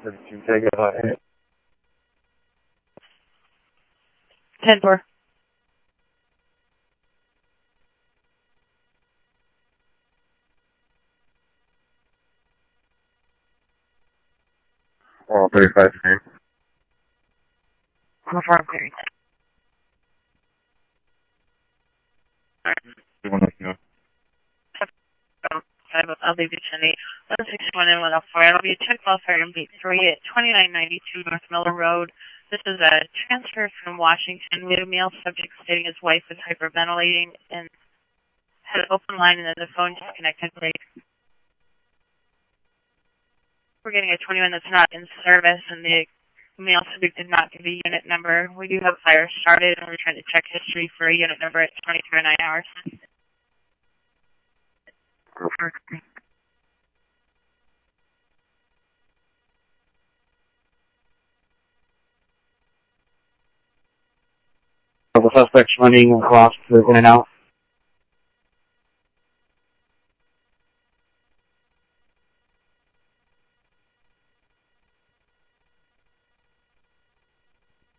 Take it ahead. 10-4. All 35 clear. Confirm clearing. I'll leave you to me. 161 and 104. It'll be a 10-12 Fairham Beat 3 at 2992 North Miller Road. This is a transfer from Washington. We had a male subject stating his wife was hyperventilating and had an open line, and then the phone disconnected. We're getting a 21 that's not in service, and the male subject did not give a unit number. We do have fire started, and we're trying to check history for a unit number at 2309 hours. Couple suspects running across the in and out.